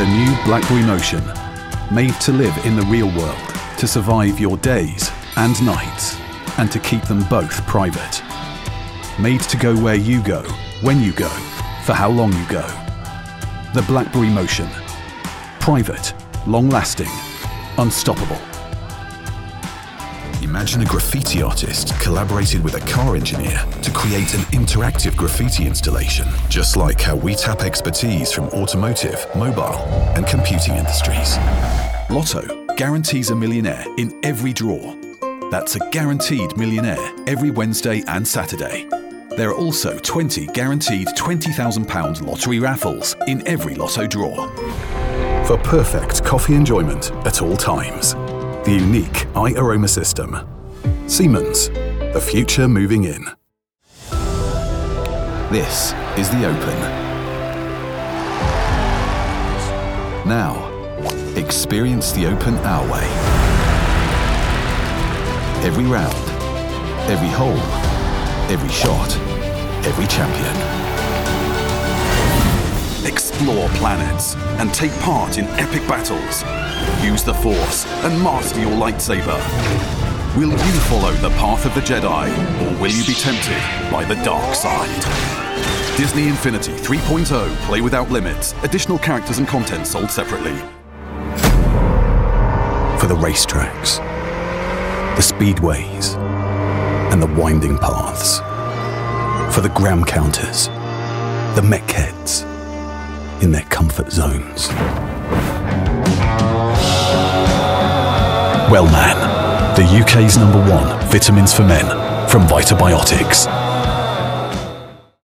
The new BlackBerry Motion, made to live in the real world, to survive your days and nights, and to keep them both private. Made to go where you go, when you go, for how long you go. The BlackBerry Motion. Private, long-lasting, unstoppable. Imagine a graffiti artist collaborated with a car engineer to create an interactive graffiti installation, just like how we tap expertise from automotive, mobile, and computing industries. Lotto guarantees a millionaire in every draw. That's a guaranteed millionaire every Wednesday and Saturday. There are also 20 guaranteed £20,000 lottery raffles in every Lotto draw. For perfect coffee enjoyment at all times. The unique iAroma system. Siemens, the future moving in. This is the Open. Now, experience the Open our way. Every round, every hole, every shot, every champion. Explore planets and take part in epic battles. Use the Force and master your lightsaber. Will you follow the path of the Jedi, or will you be tempted by the dark side? Disney Infinity 3.0 Play Without Limits. Additional characters and content sold separately. For the racetracks, the speedways, and the winding paths. For the gram counters, the mech heads in their comfort zones. Wellman, the UK's #1 vitamins for men from Vitabiotics.